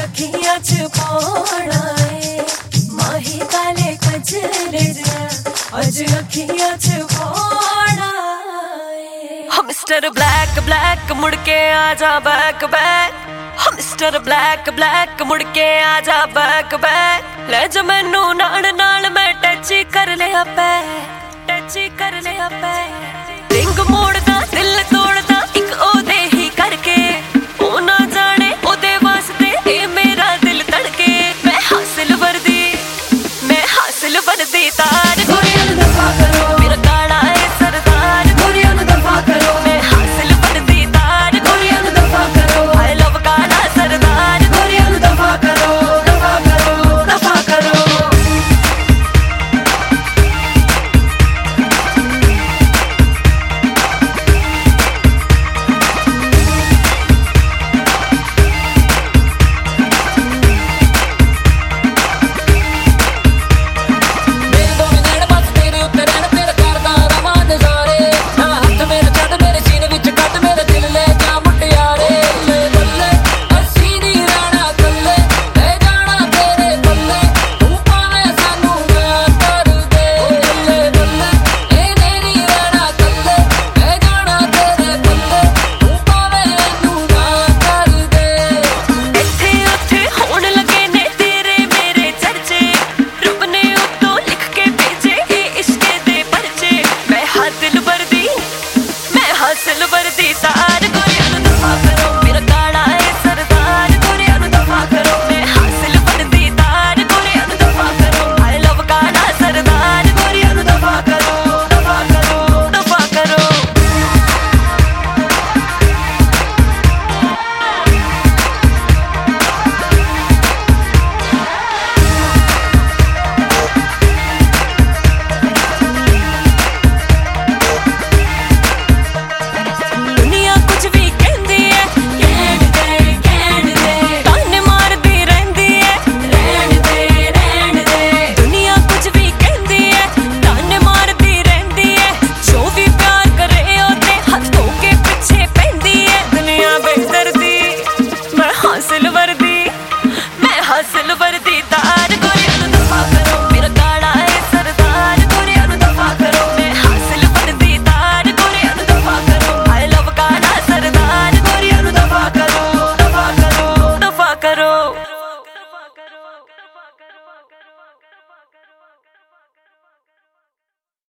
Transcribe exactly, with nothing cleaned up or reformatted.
अखियां च पाना है माही काले कजरे अज अखियां च पाना है। मिस्टर ब्लैक ब्लैक मुड़ के आजा back back, mister black black मुड़ के आजा बैक बैक, ले जा मैनू नाल नाल मैं टच कर लिया पैक, टच कर लिया पैक, रिंग मोड़ दा दिल